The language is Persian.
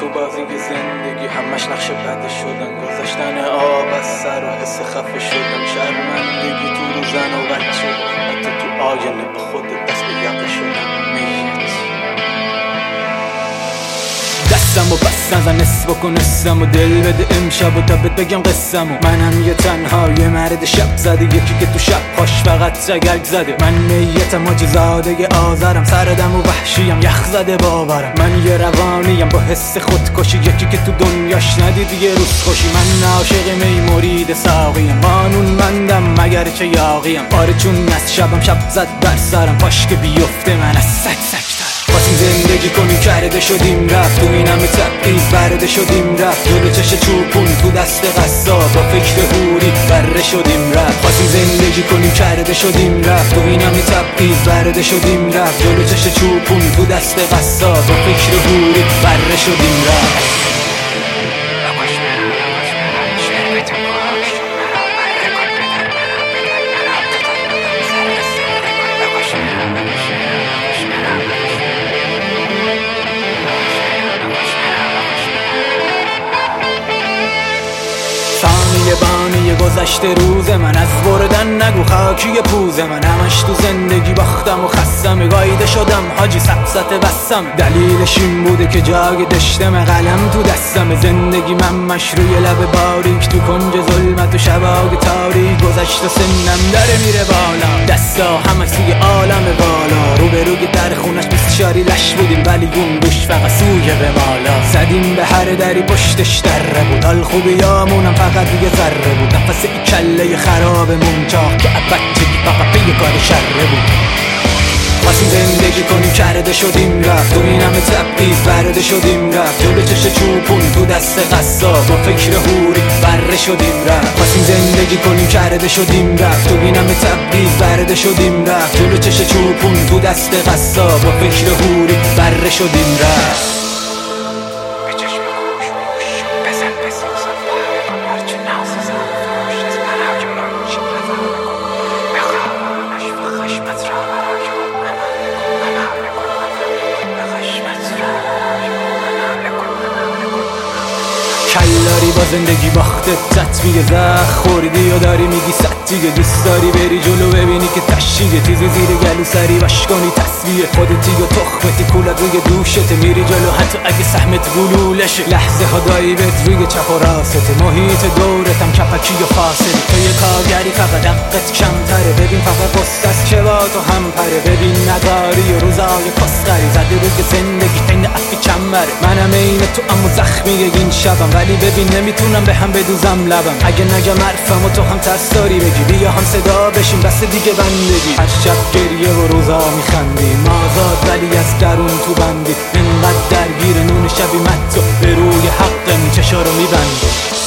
تو بازی زندگی همش نقش بده شدن، گذاشتن آب از سر و حس خفه شدن، شرمندگی تو رو زن و بچه، حتی تو آینه به خودت دست به یقه شدن میت. دستم و بس نزن نصف کن اسم و دل بده امشب و تا بهت بگم قصم و منم یه تنها یه مرد شب زده، یکی که تو شب هاش فقط سگک زده. من میتم حاجی زاده آذرم، سردم و وحشیم یخ زده باورم. من یه روانیم با حس خودکشی، یکی که تو دنیاش ندید یه روز خوشی. من عاشق می مرید ساقیم، قانون مندم مگر چه یاقیم. آره چون از شبم شب زد بر سرم، پاش که بیفته من از سگ خواستیم زندگی کنیم کرده شدیم رفت، تو این همه تبعیض برده شدیم رفت. جلو چش چوپون تو دست قصاب، با فکر حوری بره شدیم رفت. خواستیم زندگی کنیم کرده شدیم رفت، تو این همه تبعیض برده شدیم رفت. جلو چش چوپون تو دست قصاب، با فکر حوری بره شدیم رفت. ثانیه بانی گذشته روز من، از بردن نگو خاکی پوز من. همش تو زندگی باختم و خستم، گاییده شدم حاجی سبست بستم. دلیلش این بوده که جای دشتم، قلم تو دستم. زندگی منمش روی لب باریک، تو کنج ظلمت و شبای تاریک. گذشت و سنم داره میره بالا، دستا همش توی عالم بالا. روبروی در خونش بسیاری لش بودیم، ولی اون دوش فقط سوی به بالا. زدیم به هر دری پشتش دره بود، حال خوبیامونم فقط یه ذره بود. نفس ای کله خرابمون چاق که بچگی فقط پی کار شره بود. خواستیم زندگی کنیم کرده شدیم رفت، تو این همه تبعیض برده شدیم رفت. جلو چش چوپون تو دست قصاب، با فکر حوری بره شدیم رفت. خواستیم زندگی کنیم کرده شدیم رفت، تو این همه تبعیض برده شدیم رفت. جلو چش چوپون تو دست قصاب، با فکر حوری بره شدیم رفت. کلاری با زندگی باخته تطبیق زخ خوردی و داری میگی ستیگه. دوست داری بری جلو ببینی که تشیگه، تیزی زیر گلو سری باش کنی تصویه. خودتی و تخمتی کولت روی دوشته، میری جلو حتی اگه سهمت گلولشه. لحظه ها دایبت روی چپ و راسته، محیط دورتم کپکی و فاصله. تو یه کارگری فقط دقت کمتره، ببین فقط قصد است که با تو هم پره. ببین نداری و روزای کسخری زده روی زندگی تین افی کمره. منم این تو اما زخمی این شبم، ولی ببین نمیتونم به هم بدوزم لبم. اگه نگم حرفم و تو هم ترس داری بگی، بیا هم صدا بشیم بس دیگه بندگی. هر شب گریه و روزا میخندیم آزاد، ولی از درون تو بندی. اینقدر درگیر نون شبی مت به روی حقم چشا رو میبندی.